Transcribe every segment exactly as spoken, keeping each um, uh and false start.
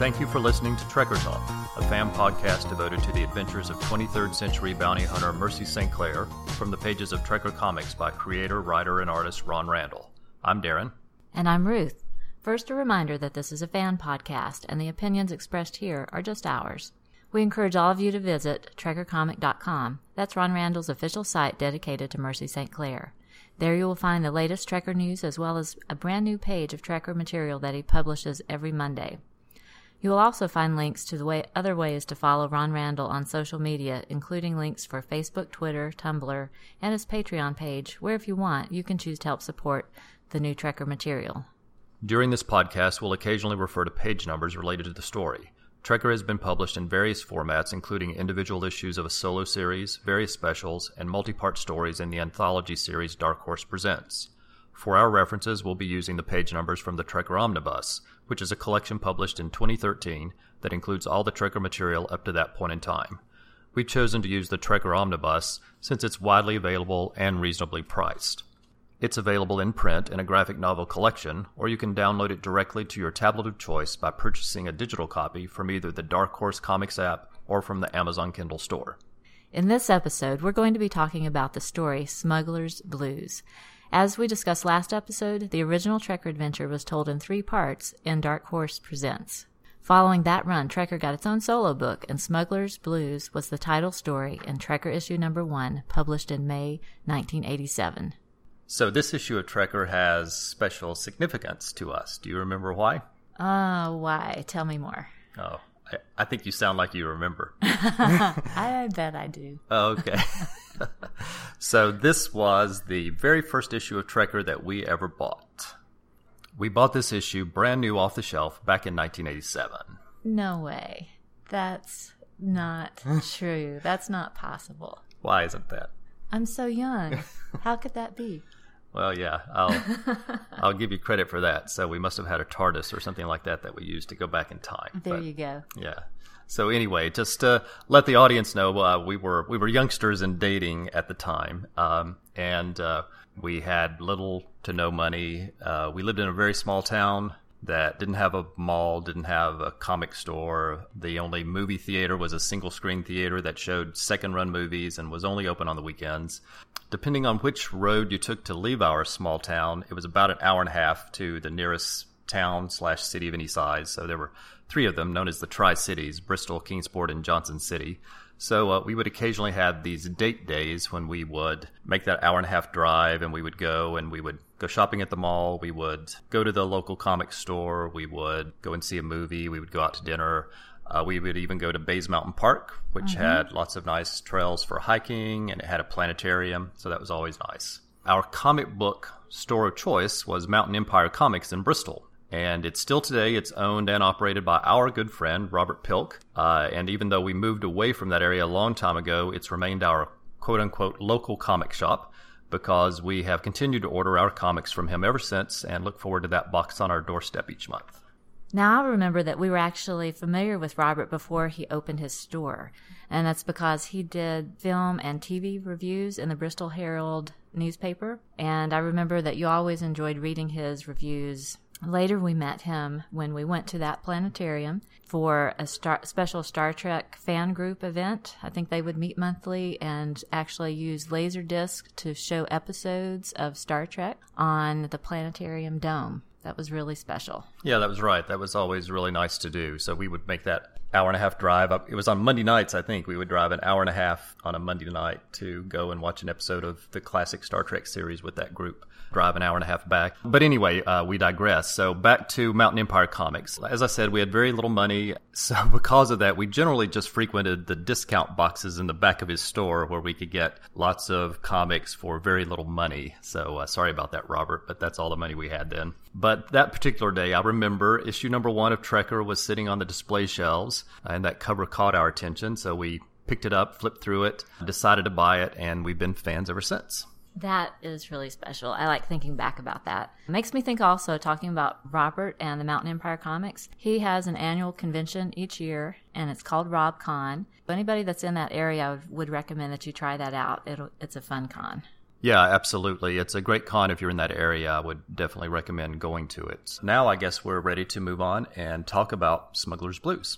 Thank you for listening to Trekker Talk, a fan podcast devoted to the adventures of twenty-third century bounty hunter Mercy Saint Clair from the pages of Trekker Comics by creator, writer, and artist Ron Randall. I'm Darren. And I'm Ruth. First, a reminder that this is a fan podcast, and the opinions expressed here are just ours. We encourage all of you to visit trekker comic dot com. That's Ron Randall's official site dedicated to Mercy Saint Clair. There you will find the latest Trekker news as well as a brand new page of Trekker material that he publishes every Monday. You will also find links to the way, other ways to follow Ron Randall on social media, including links for Facebook, Twitter, Tumblr, and his Patreon page, where if you want, you can choose to help support the new Trekker material. During this podcast, we'll occasionally refer to page numbers related to the story. Trekker has been published in various formats, including individual issues of a solo series, various specials, and multi-part stories in the anthology series Dark Horse Presents. For our references, we'll be using the page numbers from the Trekker Omnibus, which is a collection published in twenty thirteen that includes all the Trekker material up to that point in time. We've chosen to use the Trekker Omnibus since it's widely available and reasonably priced. It's available in print in a graphic novel collection, or you can download it directly to your tablet of choice by purchasing a digital copy from either the Dark Horse Comics app or from the Amazon Kindle store. In this episode, we're going to be talking about the story Smuggler's Blues. As we discussed last episode, the original Trekker adventure was told in three parts in Dark Horse Presents. Following that run, Trekker got its own solo book, and Smuggler's Blues was the title story in Trekker issue number one, published in May nineteen eighty-seven. So this issue of Trekker has special significance to us. Do you remember why? Uh, why? Tell me more. Oh, I, I think you sound like you remember. I bet I do. Oh, okay. So this was the very first issue of Trekker that we ever bought. We bought this issue brand new off the shelf back in nineteen eighty-seven. No way. That's not true. That's not possible. Why isn't that? I'm so young. How could that be? Well, yeah, I'll I'll give you credit for that. So we must have had a TARDIS or something like that that we used to go back in time. There but, you go. Yeah. So anyway, just to let the audience know, uh, we were we were youngsters and dating at the time, um, and uh, we had little to no money. Uh, we lived in a very small town that didn't have a mall, didn't have a comic store. The only movie theater was a single-screen theater that showed second-run movies and was only open on the weekends. Depending on which road you took to leave our small town, it was about an hour and a half to the nearest town slash city of any size. So there were three of them, known as the Tri-Cities, Bristol, Kingsport, and Johnson City. So uh, we would occasionally have these date days when we would make that hour and a half drive, and we would go and we would go shopping at the mall. We would go to the local comic store. We would go and see a movie. We would go out to dinner. Uh, we would even go to Bays Mountain Park, which mm-hmm. had lots of nice trails for hiking, and it had a planetarium, so that was always nice. Our comic book store of choice was Mountain Empire Comics in Bristol. And it's still today, it's owned and operated by our good friend, Robert Pilk. Uh, and even though we moved away from that area a long time ago, it's remained our quote-unquote local comic shop because we have continued to order our comics from him ever since and look forward to that box on our doorstep each month. Now I remember that we were actually familiar with Robert before he opened his store. And that's because he did film and T V reviews in the Bristol Herald newspaper. And I remember that you always enjoyed reading his reviews. Later, we met him when we went to that planetarium for a star- special Star Trek fan group event. I think they would meet monthly and actually use Laserdisc to show episodes of Star Trek on the planetarium dome. That was really special. Yeah, that was right. That was always really nice to do. So we would make that hour and a half drive up. It was on Monday nights, I think. We would drive an hour and a half on a Monday night to go and watch an episode of the classic Star Trek series with that group. Drive an hour and a half back. But anyway, uh, we digress. So back to Mountain Empire Comics. As I said, we had very little money. So because of that, we generally just frequented the discount boxes in the back of his store where we could get lots of comics for very little money. So uh, sorry about that, Robert, but that's all the money we had then. But that particular day, I remember issue number one of Trekker was sitting on the display shelves, and that cover caught our attention. So we picked it up, flipped through it, decided to buy it, and we've been fans ever since. That is really special. I like thinking back about that. It makes me think also, talking about Robert and the Mountain Empire Comics, he has an annual convention each year, and it's called RobCon. Anybody that's in that area, I would, would recommend that you try that out. It'll, it's a fun con. Yeah, absolutely. It's a great con if you're in that area. I would definitely recommend going to it. Now I guess we're ready to move on and talk about Smuggler's Blues.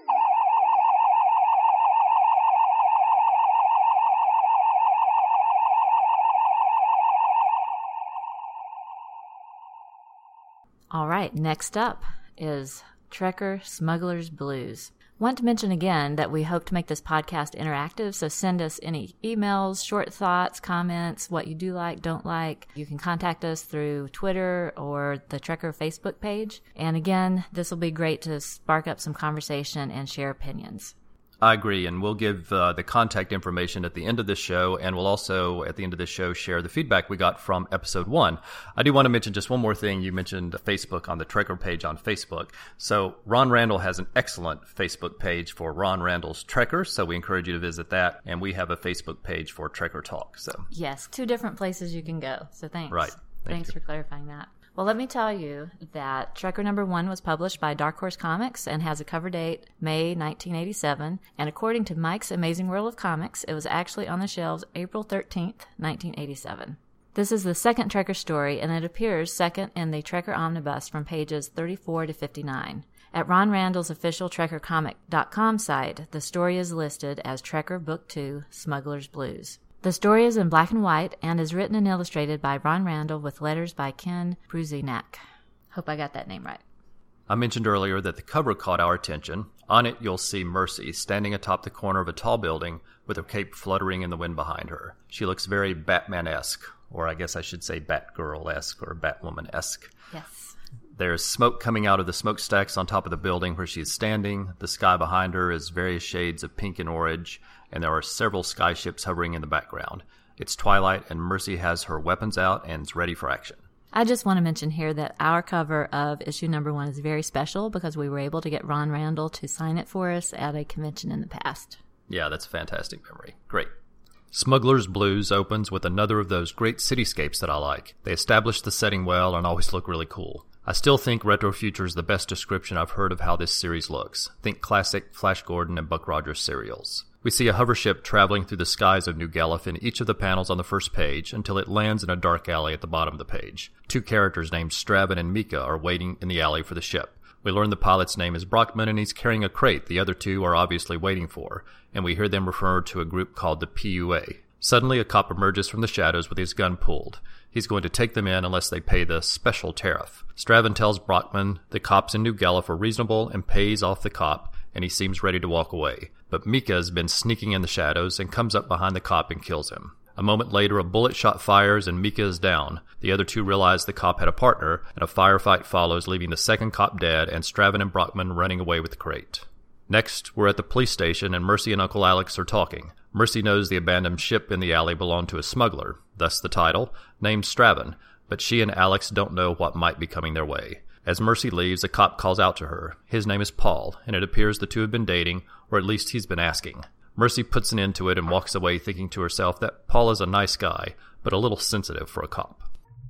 All right, next up is Trekker Smuggler's Blues. Want to mention again that we hope to make this podcast interactive, so send us any emails, short thoughts, comments, what you do like, don't like. You can contact us through Twitter or the Trekker Facebook page. And again, this will be great to spark up some conversation and share opinions. I agree, and we'll give uh, the contact information at the end of this show, and we'll also, at the end of this show, share the feedback we got from episode one. I do want to mention just one more thing. You mentioned Facebook on the Trekker page on Facebook. So Ron Randall has an excellent Facebook page for Ron Randall's Trekker, so we encourage you to visit that, and we have a Facebook page for Trekker Talk. So yes, two different places you can go, so thanks. Right. Thank thanks you. for clarifying that. Well, let me tell you that Trekker number one was published by Dark Horse Comics and has a cover date May nineteen eighty-seven. And according to Mike's Amazing World of Comics, it was actually on the shelves April thirteenth, nineteen eighty-seven. This is the second Trekker story, and it appears second in the Trekker Omnibus from pages thirty-four to fifty-nine. At Ron Randall's official Trekker Comic dot com site, the story is listed as Trekker Book two, Smuggler's Blues. The story is in black and white and is written and illustrated by Ron Randall with letters by Ken Bruzenak. Hope I got that name right. I mentioned earlier that the cover caught our attention. On it, you'll see Mercy standing atop the corner of a tall building with her cape fluttering in the wind behind her. She looks very Batman-esque, or I guess I should say Batgirl-esque or Batwoman-esque. Yes. There's smoke coming out of the smokestacks on top of the building where she's standing. The sky behind her is various shades of pink and orange, and there are several skyships hovering in the background. It's twilight, and Mercy has her weapons out and is ready for action. I just want to mention here that our cover of issue number one is very special because we were able to get Ron Randall to sign it for us at a convention in the past. Yeah, that's a fantastic memory. Great. Smuggler's Blues opens with another of those great cityscapes that I like. They establish the setting well and always look really cool. I still think Retrofuture is the best description I've heard of how this series looks. Think classic Flash Gordon and Buck Rogers serials. We see a hover ship traveling through the skies of New Galuf in each of the panels on the first page until it lands in a dark alley at the bottom of the page. Two characters named Straven and Mika are waiting in the alley for the ship. We learn the pilot's name is Brockman and he's carrying a crate the other two are obviously waiting for, and we hear them refer to a group called the P U A. Suddenly, a cop emerges from the shadows with his gun pulled. He's going to take them in unless they pay the special tariff. Straven tells Brockman the cops in New Galuf are reasonable and pays off the cop, and he seems ready to walk away. But Mika has been sneaking in the shadows and comes up behind the cop and kills him. A moment later, a bullet shot fires and Mika is down. The other two realize the cop had a partner, and a firefight follows, leaving the second cop dead and Straven and Brockman running away with the crate. Next, we're at the police station, and Mercy and Uncle Alex are talking. Mercy knows the abandoned ship in the alley belonged to a smuggler, thus the title, named Straven, but she and Alex don't know what might be coming their way. As Mercy leaves, a cop calls out to her. His name is Paul, and it appears the two have been dating, or at least he's been asking. Mercy puts an end to it and walks away thinking to herself that Paul is a nice guy, but a little sensitive for a cop.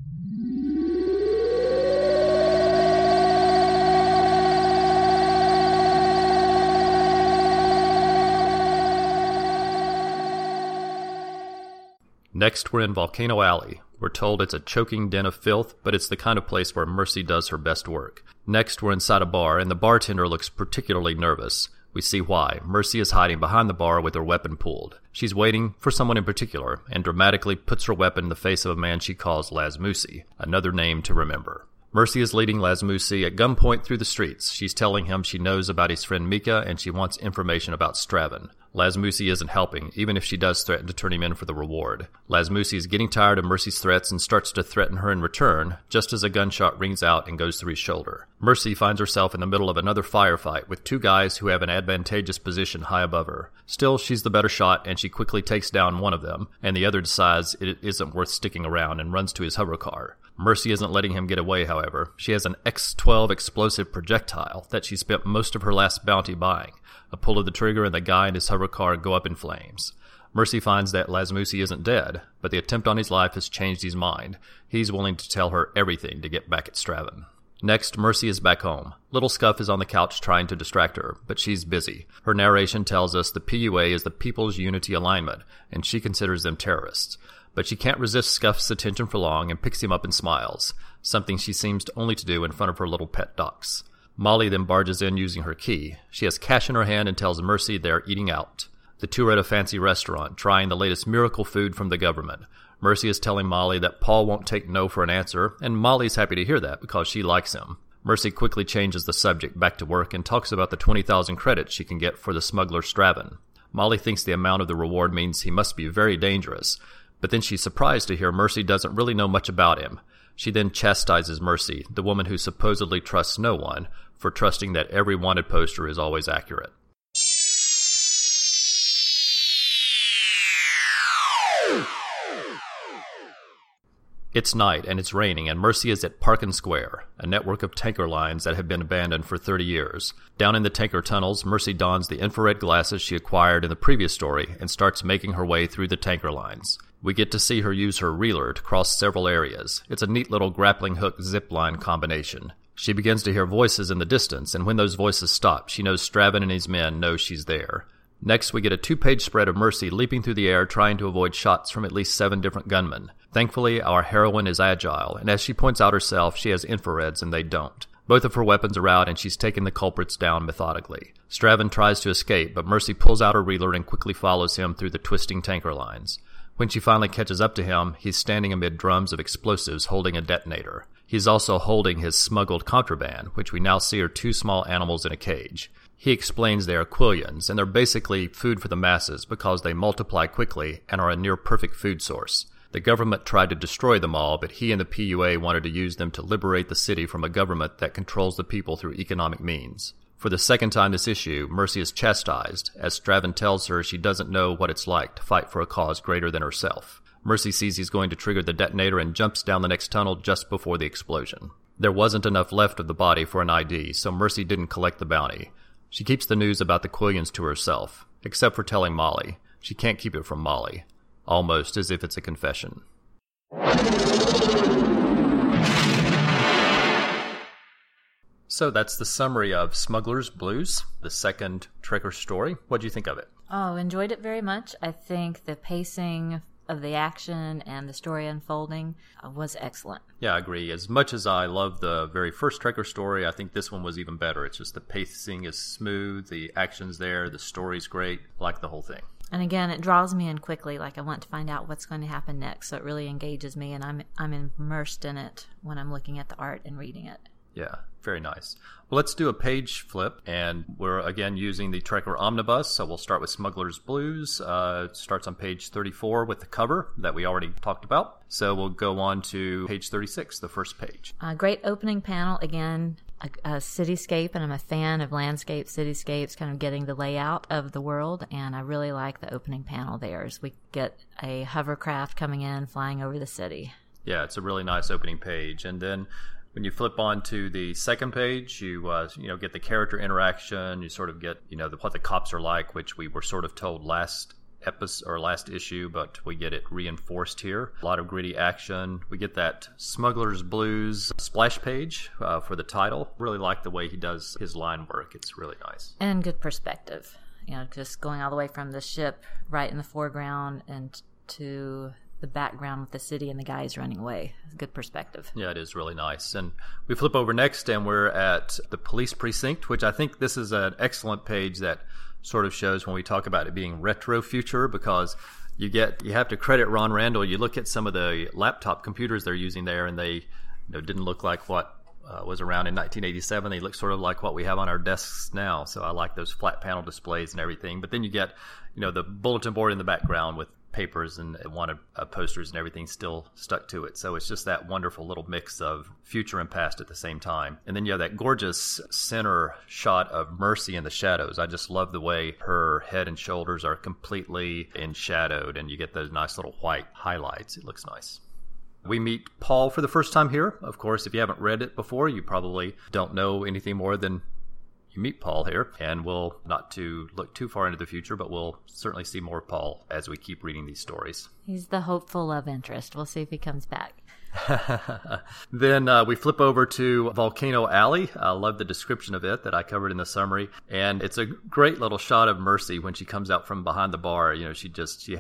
Next, we're in Volcano Alley. We're told it's a choking den of filth, but it's the kind of place where Mercy does her best work. Next, we're inside a bar, and the bartender looks particularly nervous. We see why. Mercy is hiding behind the bar with her weapon pulled. She's waiting for someone in particular, and dramatically puts her weapon in the face of a man she calls Lazmusi, another name to remember. Mercy is leading Lazmusi at gunpoint through the streets. She's telling him she knows about his friend Mika, and she wants information about Straven. Lazmusi isn't helping, even if she does threaten to turn him in for the reward. Lazmusi is getting tired of Mercy's threats and starts to threaten her in return, just as a gunshot rings out and goes through his shoulder. Mercy finds herself in the middle of another firefight with two guys who have an advantageous position high above her. Still, she's the better shot, and she quickly takes down one of them, and the other decides it isn't worth sticking around and runs to his hover car. Mercy isn't letting him get away, however. She has an X twelve explosive projectile that she spent most of her last bounty buying. A pull of the trigger and the guy and his hover car go up in flames. Mercy finds that Lazmusi isn't dead, but the attempt on his life has changed his mind. He's willing to tell her everything to get back at Straven. Next, Mercy is back home. Little Scuff is on the couch trying to distract her, but she's busy. Her narration tells us the P U A is the People's Unity Alignment, and she considers them terrorists. But she can't resist Scuff's attention for long and picks him up and smiles, something she seems to only to do in front of her little pet ducks. Molly then barges in using her key. She has cash in her hand and tells Mercy they're eating out. The two are at a fancy restaurant, trying the latest miracle food from the government. Mercy is telling Molly that Paul won't take no for an answer, and Molly's happy to hear that because she likes him. Mercy quickly changes the subject back to work and talks about the twenty thousand credits she can get for the smuggler Straven. Molly thinks the amount of the reward means he must be very dangerous, but then she's surprised to hear Mercy doesn't really know much about him. She then chastises Mercy, the woman who supposedly trusts no one, for trusting that every wanted poster is always accurate. It's night, and it's raining, and Mercy is at Parkin Square, a network of tanker lines that have been abandoned for thirty years. Down in the tanker tunnels, Mercy dons the infrared glasses she acquired in the previous story and starts making her way through the tanker lines. We get to see her use her reeler to cross several areas. It's a neat little grappling hook zipline combination. She begins to hear voices in the distance, and when those voices stop, she knows Straven and his men know she's there. Next, we get a two-page spread of Mercy leaping through the air trying to avoid shots from at least seven different gunmen. Thankfully, our heroine is agile, and as she points out herself, she has infrareds and they don't. Both of her weapons are out, and she's taking the culprits down methodically. Straven tries to escape, but Mercy pulls out her reeler and quickly follows him through the twisting tanker lines. When she finally catches up to him, he's standing amid drums of explosives holding a detonator. He's also holding his smuggled contraband, which we now see are two small animals in a cage. He explains they are quillions, and they're basically food for the masses because they multiply quickly and are a near-perfect food source. The government tried to destroy them all, but he and the P U A wanted to use them to liberate the city from a government that controls the people through economic means. For the second time this issue, Mercy is chastised, as Straven tells her she doesn't know what it's like to fight for a cause greater than herself. Mercy sees he's going to trigger the detonator and jumps down the next tunnel just before the explosion. There wasn't enough left of the body for an I D, so Mercy didn't collect the bounty. She keeps the news about the Quillians to herself, except for telling Molly. She can't keep it from Molly, almost as if it's a confession. So that's the summary of Smuggler's Blues, the second Trekker story. What do you think of it? Oh, enjoyed it very much. I think the pacing of the action and the story unfolding uh, was excellent. Yeah, I agree. As much as I love the very first Trekker story, I think this one was even better. It's just the pacing is smooth, the action's there, the story's great. I like the whole thing. And again, it draws me in quickly. Like I want to find out what's going to happen next. So it really engages me, and I'm I'm immersed in it when I'm looking at the art and reading it. Yeah, very nice. Well, let's do a page flip, and we're again using the Trekker Omnibus, so we'll start with Smuggler's Blues. Uh, it starts on page thirty-four with the cover that we already talked about. So we'll go on to page thirty-six, the first page. Uh, great opening panel, again, a, a cityscape, and I'm a fan of landscape cityscapes, kind of getting the layout of the world, and I really like the opening panel there as we get a hovercraft coming in, flying over the city. Yeah, it's a really nice opening page, and then when you flip on to the second page, you uh, you know get the character interaction. You sort of get you know the, what the cops are like, which we were sort of told last episode or last issue, but we get it reinforced here. A lot of gritty action. We get that Smuggler's Blues splash page uh, for the title. Really like the way he does his line work. It's really nice and good perspective. You know, just going all the way from the ship right in the foreground and to the background with the city and the guys running away. Good perspective. Yeah, it is really nice. And we flip over next, and we're at the police precinct, which I think this is an excellent page that sort of shows when we talk about it being retro future, because you get you have to credit Ron Randall. You look at some of the laptop computers they're using there, and they you know, didn't look like what uh, was around in nineteen eighty-seven. They look sort of like what we have on our desks now. So I like those flat panel displays and everything. But then you get you know the bulletin board in the background with papers and wanted uh, posters and everything still stuck to it. So it's just that wonderful little mix of future and past at the same time. And then you have that gorgeous center shot of Mercy in the shadows. I just love the way her head and shoulders are completely enshadowed, and you get those nice little white highlights. It looks nice. We meet Paul for the first time here. Of course, if you haven't read it before, you probably don't know anything more than you meet Paul here, and we'll not to look too far into the future, but we'll certainly see more Paul as we keep reading these stories. He's the hopeful love interest. We'll see if he comes back. Then uh, we flip over to Volcano Alley. I love the description of it that I covered in the summary, and it's a great little shot of Mercy when she comes out from behind the bar. You know, she just she has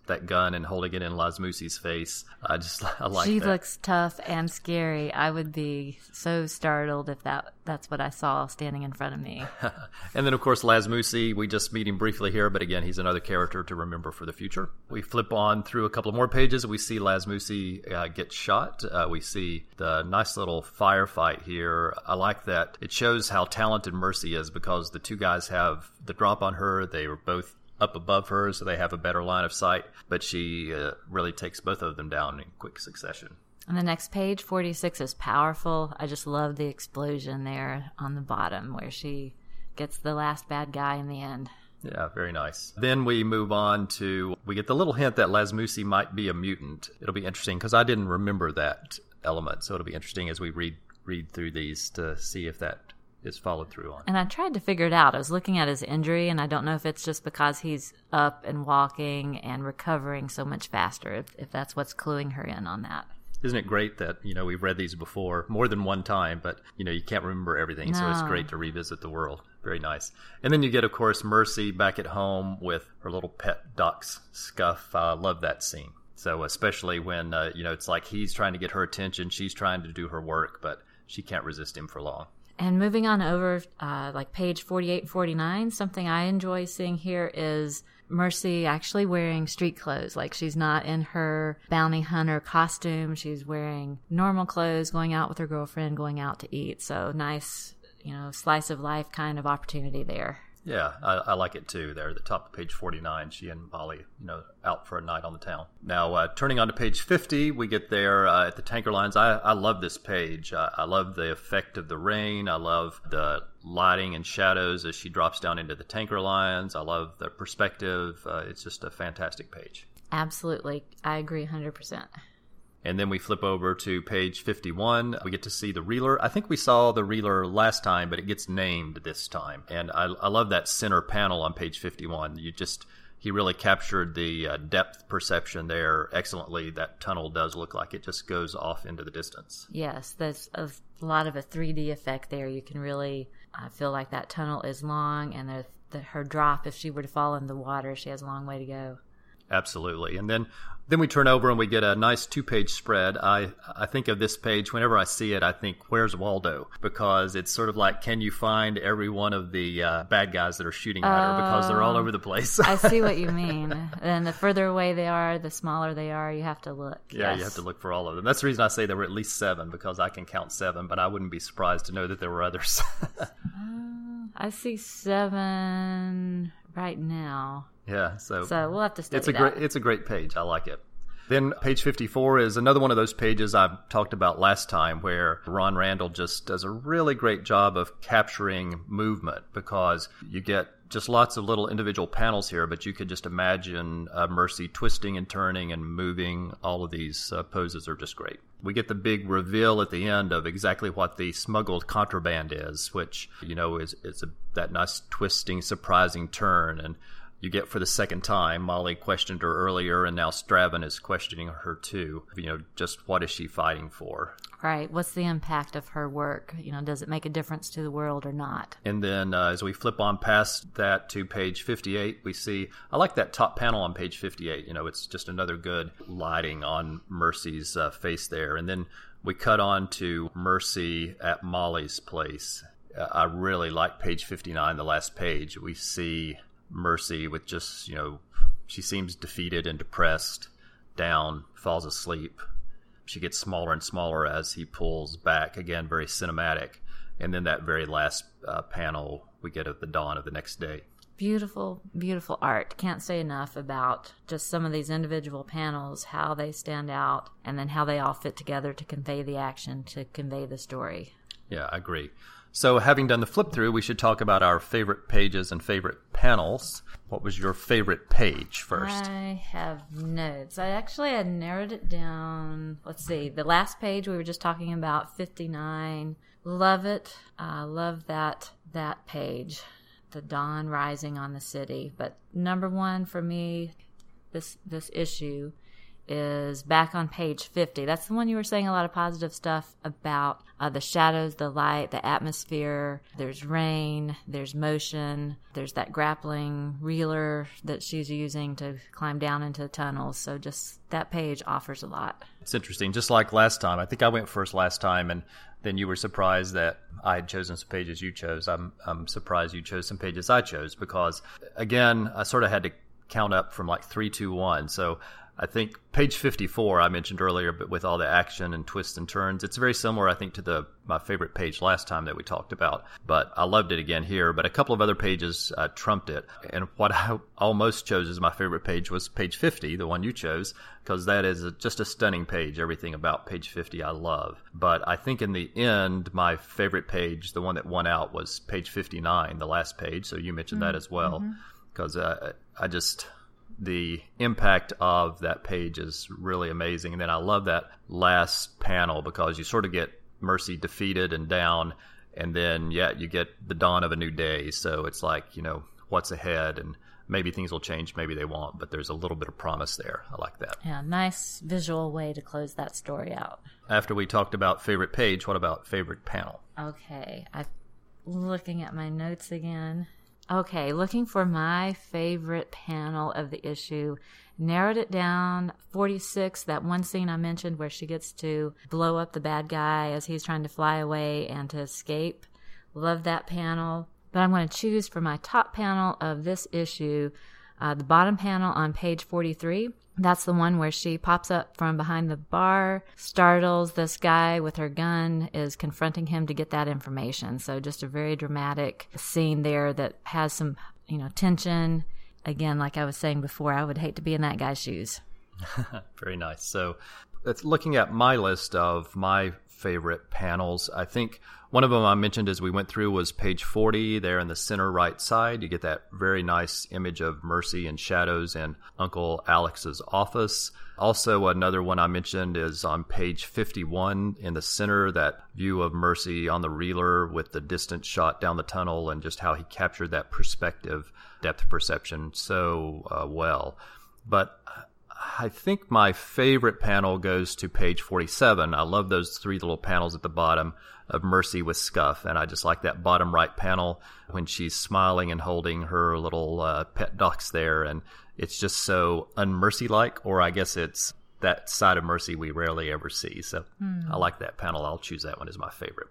that gun and holding it in Lasmussi's face. I just I like she that. She looks tough and scary. I would be so startled if that that's what I saw standing in front of me. And then, of course, Lasmussi, we just meet him briefly here, but again, he's another character to remember for the future. We flip on through a couple of more pages. We see Lasmussi uh, get shot. Uh, we see the nice little firefight here. I like that. It shows how talented Mercy is because the two guys have the drop on her. They were both up above her, so they have a better line of sight, but she uh, really takes both of them down in quick succession. On the next page, forty-six is powerful. I just love the explosion there on the bottom where she gets the last bad guy in the end. Yeah, very nice. Then we move on to, we get the little hint that Lasmussi might be a mutant. It'll be interesting because I didn't remember that element, so it'll be interesting as we read read through these to see if that is followed through on. And I tried to figure it out. I was looking at his injury, and I don't know if it's just because he's up and walking and recovering so much faster, if, if that's what's cluing her in on that. Isn't it great that, you know, we've read these before more than one time, but, you know, you can't remember everything, no. So it's great to revisit the world. Very nice. And then you get, of course, Mercy back at home with her little pet ducks, Scuff. I uh, love that scene. So especially when, uh, you know, it's like he's trying to get her attention, she's trying to do her work, but she can't resist him for long. And moving on over, uh, like page forty-eight and forty-nine, something I enjoy seeing here is Mercy actually wearing street clothes. Like she's not in her bounty hunter costume. She's wearing normal clothes, going out with her girlfriend, going out to eat. So nice, you know, slice of life kind of opportunity there. Yeah, I, I like it too. There at the top of page forty-nine, she and Molly, you know, out for a night on the town. Now, uh, turning on to page fifty, we get there uh, at the tanker lines. I, I love this page. I, I love the effect of the rain. I love the lighting and shadows as she drops down into the tanker lines. I love the perspective. Uh, it's just a fantastic page. Absolutely. I agree one hundred percent. And then we flip over to page fifty-one. We get to see the Reeler. I think we saw the Reeler last time, but it gets named this time. And I, I love that center panel on page fifty-one. You just, he really captured the uh, depth perception there excellently. That tunnel does look like it just goes off into the distance. Yes, there's a lot of a three D effect there. You can really uh, feel like that tunnel is long, and the, the, her drop, if she were to fall in the water, she has a long way to go. Absolutely. And then then we turn over and we get a nice two-page spread. I, I think of this page, whenever I see it, I think, where's Waldo? Because it's sort of like, can you find every one of the uh, bad guys that are shooting at her? Because they're all over the place. I see what you mean. And the further away they are, the smaller they are. You have to look. Yeah, yes. You have to look for all of them. That's the reason I say there were at least seven, because I can count seven, but I wouldn't be surprised to know that there were others. uh, I see seven right now. Yeah, so so we'll have to study it's a that. great it's a great page. I like it. Then page fifty-four is another one of those pages I talked about last time where Ron Randall just does a really great job of capturing movement, because you get just lots of little individual panels here, but you could just imagine uh, Mercy twisting and turning and moving. All of these uh, poses are just great. We get the big reveal at the end of exactly what the smuggled contraband is, which, you know, is, is a, that nice twisting, surprising turn. And you get for the second time. Molly questioned her earlier, and now Straven is questioning her too. You know, just what is she fighting for? Right. What's the impact of her work? You know, does it make a difference to the world or not? And then uh, as we flip on past that to page fifty-eight, we see, I like that top panel on page fifty-eight. You know, it's just another good lighting on Mercy's uh, face there. And then we cut on to Mercy at Molly's place. Uh, I really like page fifty-nine, the last page. We see Mercy with just, you know, she seems defeated and depressed, down, falls asleep. She gets smaller and smaller as he pulls back. Again, very cinematic. And then that very last uh, panel we get at the dawn of the next day. Beautiful, beautiful art. Can't say enough about just some of these individual panels, how they stand out, and then how they all fit together to convey the action, to convey the story. Yeah, I agree. So having done the flip through, we should talk about our favorite pages and favorite panels. What was your favorite page first? I have notes. I actually had narrowed it down. Let's see. The last page we were just talking about, fifty-nine. Love it. I uh, love that that page. The dawn rising on the city. But number one for me, this this issue, is back on page fifty. That's the one you were saying a lot of positive stuff about, uh, the shadows, the light, the atmosphere. There's rain, there's motion, there's that grappling reeler that she's using to climb down into the tunnels. So just that page offers a lot. It's interesting. Just like last time, I think I went first last time, and then you were surprised that I had chosen some pages you chose. I'm I'm surprised you chose some pages I chose because, again, I sort of had to count up from like three, two, one. So I think page fifty-four I mentioned earlier, but with all the action and twists and turns, it's very similar, I think, to the my favorite page last time that we talked about. But I loved it again here. But a couple of other pages uh, trumped it. And what I almost chose as my favorite page was page fifty, the one you chose, because that is a, just a stunning page. Everything about page fifty I love. But I think in the end, my favorite page, the one that won out, was page fifty-nine, the last page. So you mentioned mm-hmm. that as well. Because uh, I just... the impact of that page is really amazing. And then I love that last panel because you sort of get Mercy defeated and down, and then, yeah, you get the dawn of a new day. So it's like, you know, what's ahead, and maybe things will change, maybe they won't, but there's a little bit of promise there. I like that. Yeah, nice visual way to close that story out. After we talked about favorite page, what about favorite panel? Okay, I'm looking at my notes again. Okay, looking for my favorite panel of the issue. Narrowed it down, forty-six, that one scene I mentioned where she gets to blow up the bad guy as he's trying to fly away and to escape. Love that panel. But I'm going to choose for my top panel of this issue, uh, the bottom panel on page forty-three. That's the one where she pops up from behind the bar, startles this guy with her gun, is confronting him to get that information. So just a very dramatic scene there that has some, you know, tension. Again, like I was saying before, I would hate to be in that guy's shoes. Very nice. So it's looking at my list of my favorite panels. I think one of them I mentioned as we went through was page forty, there in the center right side. You get that very nice image of Mercy and shadows in Uncle Alex's office. Also, another one I mentioned is on page fifty-one in the center, that view of Mercy on the reeler with the distance shot down the tunnel and just how he captured that perspective, depth perception so uh, well. But I think my favorite panel goes to page forty-seven. I love those three little panels at the bottom of Mercy with Scuff, and I just like that bottom right panel when she's smiling and holding her little uh, pet ducks there, and it's just so un-Mercy-like, or I guess it's that side of Mercy we rarely ever see. So mm. I like that panel. I'll choose that one as my favorite.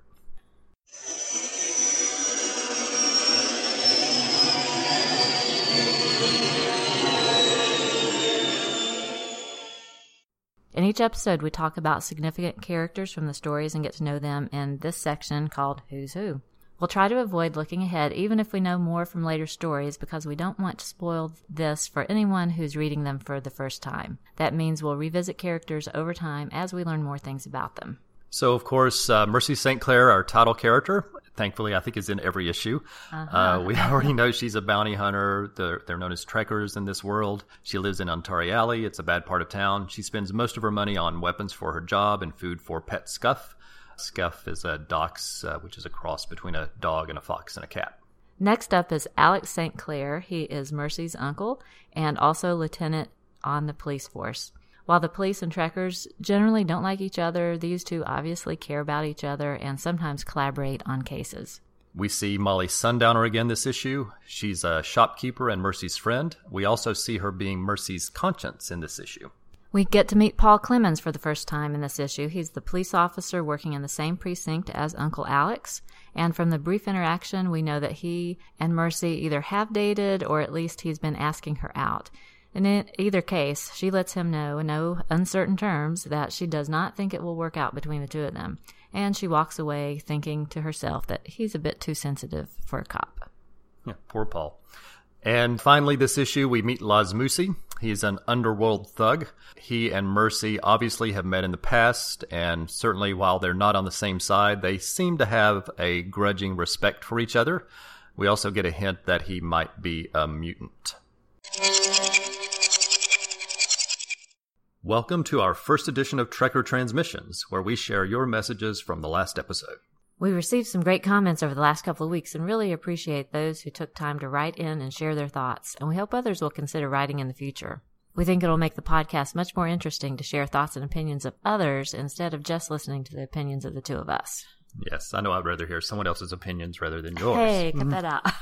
In each episode, we talk about significant characters from the stories and get to know them in this section called Who's Who. We'll try to avoid looking ahead, even if we know more from later stories, because we don't want to spoil this for anyone who's reading them for the first time. That means we'll revisit characters over time as we learn more things about them. So, of course, uh, Mercy Saint Clair, our title character, thankfully, I think is in every issue. Uh-huh. Uh, we already know she's a bounty hunter. They're, they're known as trekkers in this world. She lives in Ontari Alley. It's a bad part of town. She spends most of her money on weapons for her job and food for pet Scuff. Scuff is a dachs, uh, which is a cross between a dog and a fox and a cat. Next up is Alex Saint Clair. He is Mercy's uncle and also lieutenant on the police force. While the police and trekkers generally don't like each other, these two obviously care about each other and sometimes collaborate on cases. We see Molly Sundowner again this issue. She's a shopkeeper and Mercy's friend. We also see her being Mercy's conscience in this issue. We get to meet Paul Clemens for the first time in this issue. He's the police officer working in the same precinct as Uncle Alex. And from the brief interaction, we know that he and Mercy either have dated or at least he's been asking her out. In either case, she lets him know in no uncertain terms that she does not think it will work out between the two of them. And she walks away thinking to herself that he's a bit too sensitive for a cop. Yeah, poor Paul. And finally, this issue, we meet Lazmusi. He's an underworld thug. He and Mercy obviously have met in the past, and certainly while they're not on the same side, they seem to have a grudging respect for each other. We also get a hint that he might be a mutant. Welcome to our first edition of Trekker Transmissions, where we share your messages from the last episode. We received some great comments over the last couple of weeks and really appreciate those who took time to write in and share their thoughts, and we hope others will consider writing in the future. We think it'll make the podcast much more interesting to share thoughts and opinions of others instead of just listening to the opinions of the two of us. Yes, I know I'd rather hear someone else's opinions rather than yours. Hey, cut that out.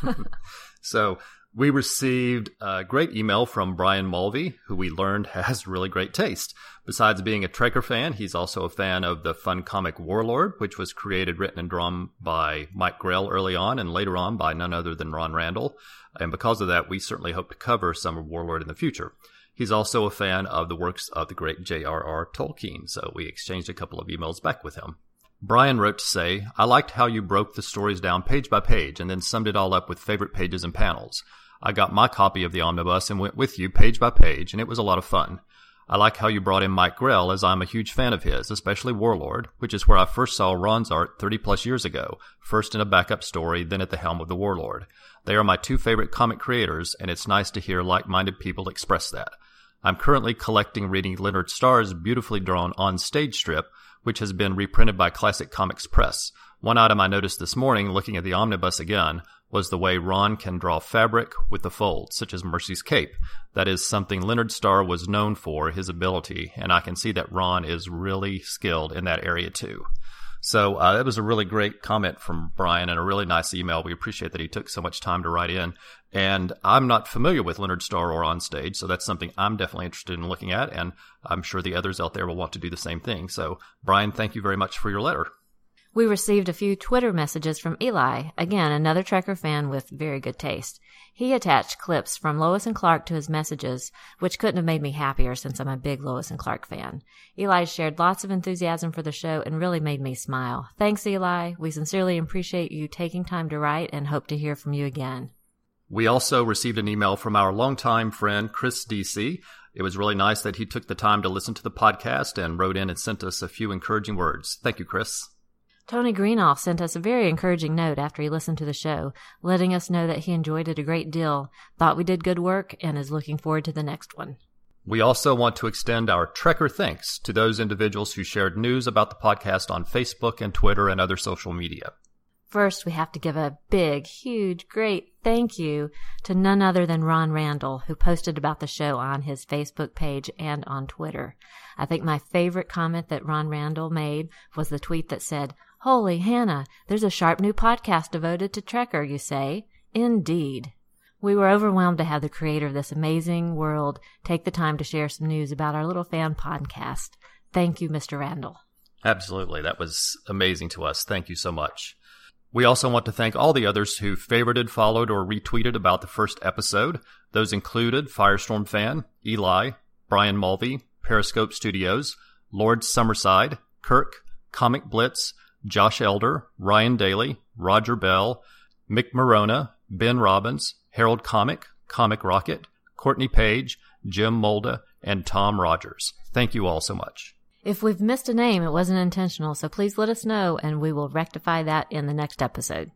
So we received a great email from Brian Mulvey, who we learned has really great taste. Besides being a Trekker fan, he's also a fan of the fun comic Warlord, which was created, written, and drawn by Mike Grell early on, and later on by none other than Ron Randall. And because of that, we certainly hope to cover some of Warlord in the future. He's also a fan of the works of the great J R R Tolkien, so we exchanged a couple of emails back with him. Brian wrote to say, I liked how you broke the stories down page by page and then summed it all up with favorite pages and panels. I got my copy of the omnibus and went with you page by page, and it was a lot of fun. I like how you brought in Mike Grell, as I'm a huge fan of his, especially Warlord, which is where I first saw Ron's art thirty plus years ago, first in a backup story, then at the helm of the Warlord. They are my two favorite comic creators, and it's nice to hear like-minded people express that. I'm currently collecting reading Leonard Starr's beautifully drawn on-stage strip, which has been reprinted by Classic Comics Press. One item I noticed this morning, looking at the omnibus again, was the way Ron can draw fabric with the folds, such as Mercy's cape. That is something Leonard Starr was known for, his ability, and I can see that Ron is really skilled in that area too. So uh, that was a really great comment from Brian and a really nice email. We appreciate that he took so much time to write in. And I'm not familiar with Leonard Starr or On Stage, so that's something I'm definitely interested in looking at, and I'm sure the others out there will want to do the same thing. So, Brian, thank you very much for your letter. We received a few Twitter messages from Eli, again, another Trekker fan with very good taste. He attached clips from Lois and Clark to his messages, which couldn't have made me happier since I'm a big Lois and Clark fan. Eli shared lots of enthusiasm for the show and really made me smile. Thanks, Eli. We sincerely appreciate you taking time to write and hope to hear from you again. We also received an email from our longtime friend, Chris D C. It was really nice that he took the time to listen to the podcast and wrote in and sent us a few encouraging words. Thank you, Chris. Tony Greenoff sent us a very encouraging note after he listened to the show, letting us know that he enjoyed it a great deal, thought we did good work, and is looking forward to the next one. We also want to extend our Trekker thanks to those individuals who shared news about the podcast on Facebook and Twitter and other social media. First, we have to give a big, huge, great thank you to none other than Ron Randall, who posted about the show on his Facebook page and on Twitter. I think my favorite comment that Ron Randall made was the tweet that said, "Holy Hannah, there's a sharp new podcast devoted to Trekker, you say? Indeed." We were overwhelmed to have the creator of this amazing world take the time to share some news about our little fan podcast. Thank you, Mister Randall. Absolutely. That was amazing to us. Thank you so much. We also want to thank all the others who favorited, followed, or retweeted about the first episode. Those included Firestorm Fan, Eli, Brian Mulvey, Periscope Studios, Lord Summerside, Kirk, Comic Blitz, Josh Elder, Ryan Daly, Roger Bell, Mick Morona, Ben Robbins, Harold Comic, Comic Rocket, Courtney Page, Jim Molda, and Tom Rogers. Thank you all so much. If we've missed a name, it wasn't intentional, so please let us know, and we will rectify that in the next episode.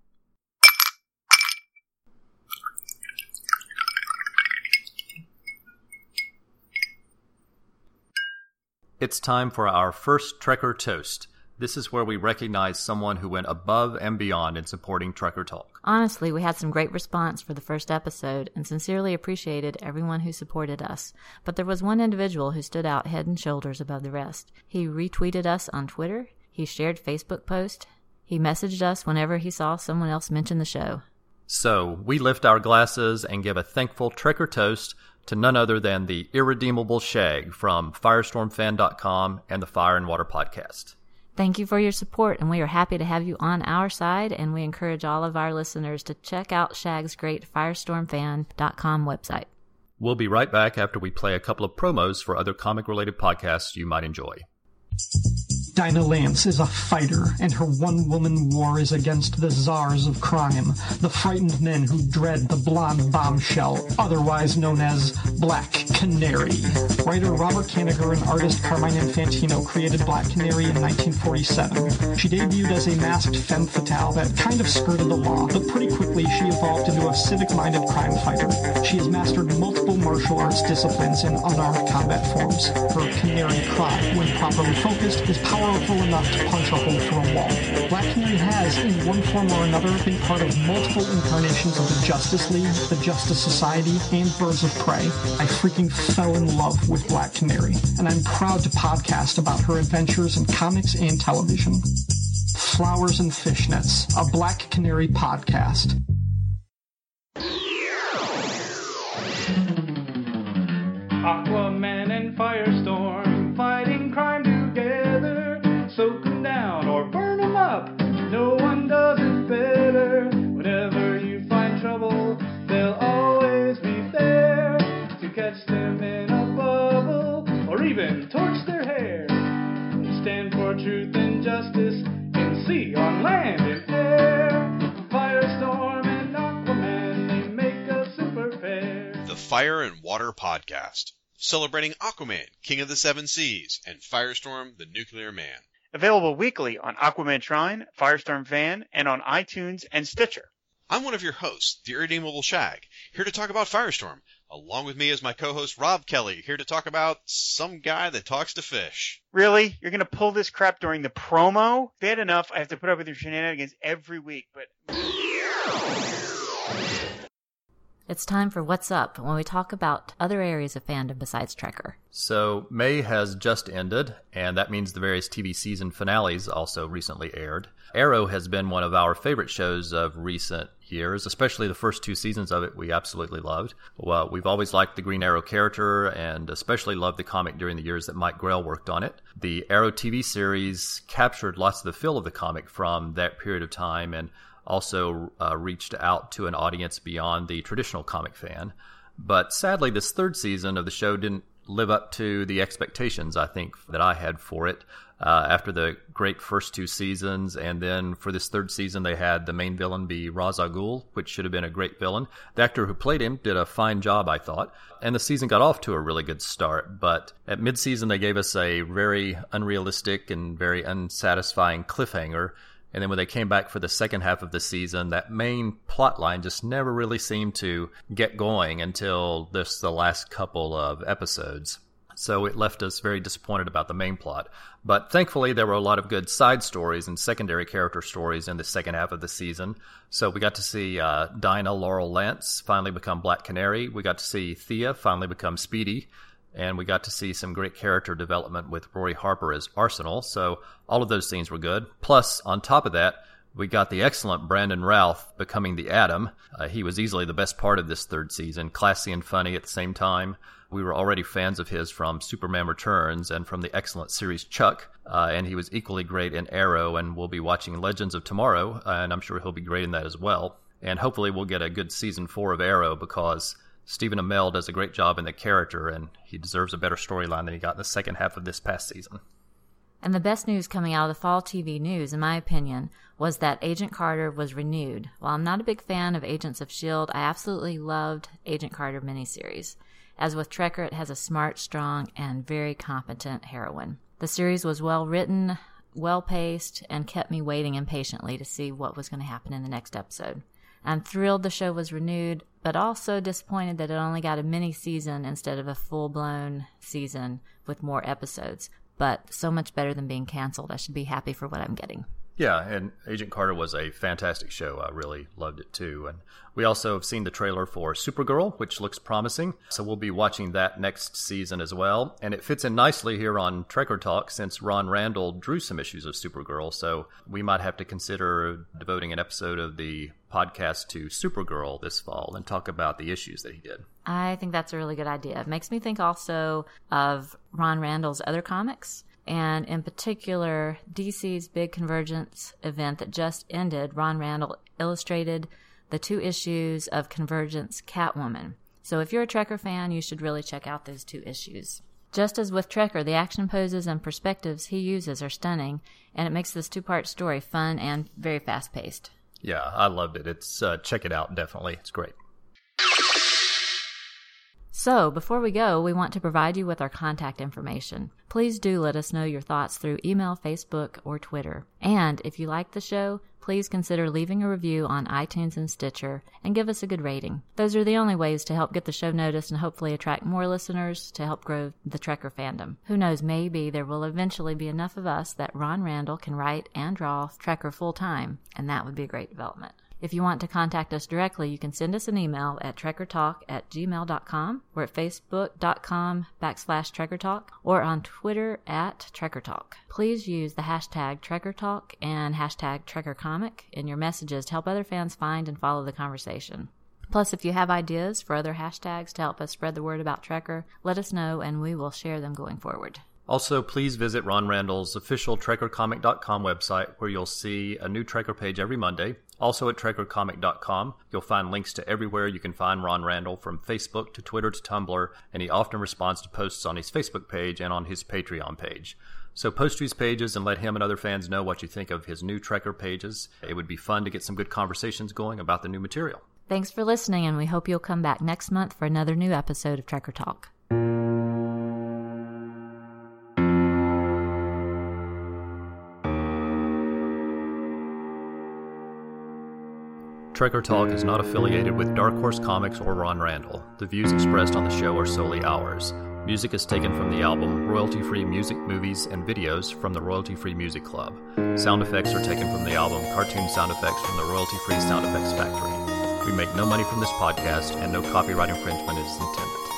It's time for our first Trekker Toast. This is where we recognize someone who went above and beyond in supporting Trekker Talk. Honestly, we had some great response for the first episode and sincerely appreciated everyone who supported us. But there was one individual who stood out head and shoulders above the rest. He retweeted us on Twitter. He shared Facebook posts. He messaged us whenever he saw someone else mention the show. So, we lift our glasses and give a thankful Trekker Toast to none other than the irredeemable Shag from Firestorm Fan dot com and the Fire and Water Podcast. Thank you for your support, and we are happy to have you on our side, and we encourage all of our listeners to check out Shag's great Firestorm Fan dot com website. We'll be right back after we play a couple of promos for other comic-related podcasts you might enjoy. Dinah Lance is a fighter, and her one-woman war is against the czars of crime, the frightened men who dread the blonde bombshell, otherwise known as Black Canary. Writer Robert Kanigher and artist Carmine Infantino created Black Canary in nineteen forty-seven. She debuted as a masked femme fatale that kind of skirted the law, but pretty quickly she evolved into a civic-minded crime fighter. She has mastered multiple martial arts disciplines and unarmed combat forms. Her canary cry, when properly focused, is powerful powerful enough to punch a hole through a wall. Black Canary has, in one form or another, been part of multiple incarnations of the Justice League, the Justice Society, and Birds of Prey. I freaking fell in love with Black Canary, and I'm proud to podcast about her adventures in comics and television. Flowers and Fishnets, a Black Canary podcast. Aquaman and Firestorm fighting crime together. Soak them down or burn them up. No one does it better. Whenever you find trouble, they'll always be there to catch them in a bubble or even torch their hair. They stand for truth and justice in sea, on land, and air. Firestorm and Aquaman, they make a super pair. The Fire and Water Podcast, celebrating Aquaman, King of the Seven Seas, and Firestorm, the Nuclear Man. Available weekly on Aquaman Shrine, Firestorm Fan, and on iTunes and Stitcher. I'm one of your hosts, the Irredeemable Shag, here to talk about Firestorm. Along with me is my co-host Rob Kelly, here to talk about some guy that talks to fish. Really? You're going to pull this crap during the promo? Bad enough I have to put up with your shenanigans every week, but... It's time for What's Up, when we talk about other areas of fandom besides Trekker. So May has just ended, and that means the various T V season finales also recently aired. Arrow has been one of our favorite shows of recent years, especially the first two seasons of it we absolutely loved. Well, we've always liked the Green Arrow character, and especially loved the comic during the years that Mike Grell worked on it. The Arrow T V series captured lots of the feel of the comic from that period of time, and also uh, reached out to an audience beyond the traditional comic fan. But sadly, this third season of the show didn't live up to the expectations, I think, that I had for it. Uh, after the great first two seasons, and then for this third season, they had the main villain be Ra's al Ghul, which should have been a great villain. The actor who played him did a fine job, I thought, and the season got off to a really good start. But at mid-season, they gave us a very unrealistic and very unsatisfying cliffhanger. And then when they came back for the second half of the season, that main plot line just never really seemed to get going until this the last couple of episodes. So it left us very disappointed about the main plot. But thankfully, there were a lot of good side stories and secondary character stories in the second half of the season. So we got to see uh, Dinah Laurel Lance finally become Black Canary. We got to see Thea finally become Speedy. And we got to see some great character development with Rory Harper as Arsenal. So all of those scenes were good. Plus, on top of that, we got the excellent Brandon Routh becoming the Atom. Uh, he was easily the best part of this third season, classy and funny at the same time. We were already fans of his from Superman Returns and from the excellent series Chuck. Uh, and he was equally great in Arrow, and we'll be watching Legends of Tomorrow, and I'm sure he'll be great in that as well. And hopefully we'll get a good season four of Arrow, because Stephen Amell does a great job in the character, and he deserves a better storyline than he got in the second half of this past season. And the best news coming out of the fall T V news, in my opinion, was that Agent Carter was renewed. While I'm not a big fan of Agents of S H I E L D, I absolutely loved Agent Carter miniseries. As with Trekker, it has a smart, strong, and very competent heroine. The series was well written, well paced, and kept me waiting impatiently to see what was going to happen in the next episode. I'm thrilled the show was renewed, but also disappointed that it only got a mini-season instead of a full-blown season with more episodes. But so much better than being canceled. I should be happy for what I'm getting. Yeah, and Agent Carter was a fantastic show. I really loved it too. And we also have seen the trailer for Supergirl, which looks promising. So we'll be watching that next season as well. And it fits in nicely here on Trekker Talk, since Ron Randall drew some issues of Supergirl. So we might have to consider devoting an episode of the podcast to Supergirl this fall and talk about the issues that he did. I think that's a really good idea. It makes me think also of Ron Randall's other comics. And in particular, D C's big Convergence event that just ended. Ron Randall illustrated the two issues of Convergence Catwoman. So if you're a Trekker fan, you should really check out those two issues. Just as with Trekker, the action poses and perspectives he uses are stunning, and it makes this two-part story fun and very fast-paced. Yeah, I loved it. It's uh, check it out, definitely. It's great. So, before we go, we want to provide you with our contact information. Please do let us know your thoughts through email, Facebook, or Twitter. And if you like the show, please consider leaving a review on iTunes and Stitcher and give us a good rating. Those are the only ways to help get the show noticed and hopefully attract more listeners to help grow the Trekker fandom. Who knows, maybe there will eventually be enough of us that Ron Randall can write and draw Trekker full-time, and that would be a great development. If you want to contact us directly, you can send us an email at trekkertalk at gmail dot com or at facebook.com backslash trekkertalk or on Twitter at trekkertalk. Please use the hashtag trekkertalk and hashtag trekkercomic in your messages to help other fans find and follow the conversation. Plus, if you have ideas for other hashtags to help us spread the word about Trekker, let us know and we will share them going forward. Also, please visit Ron Randall's official trekker comic dot com website, where you'll see a new Trekker page every Monday. Also at trekker comic dot com, you'll find links to everywhere you can find Ron Randall, from Facebook to Twitter to Tumblr, and he often responds to posts on his Facebook page and on his Patreon page. So post to his pages and let him and other fans know what you think of his new Trekker pages. It would be fun to get some good conversations going about the new material. Thanks for listening, and we hope you'll come back next month for another new episode of Trekker Talk. Trekker Talk is not affiliated with Dark Horse Comics or Ron Randall. The views expressed on the show are solely ours. Music is taken from the album Royalty-Free Music, Movies, and Videos from the Royalty-Free Music Club. Sound effects are taken from the album Cartoon Sound Effects from the Royalty-Free Sound Effects Factory. We make no money from this podcast, and no copyright infringement is intended.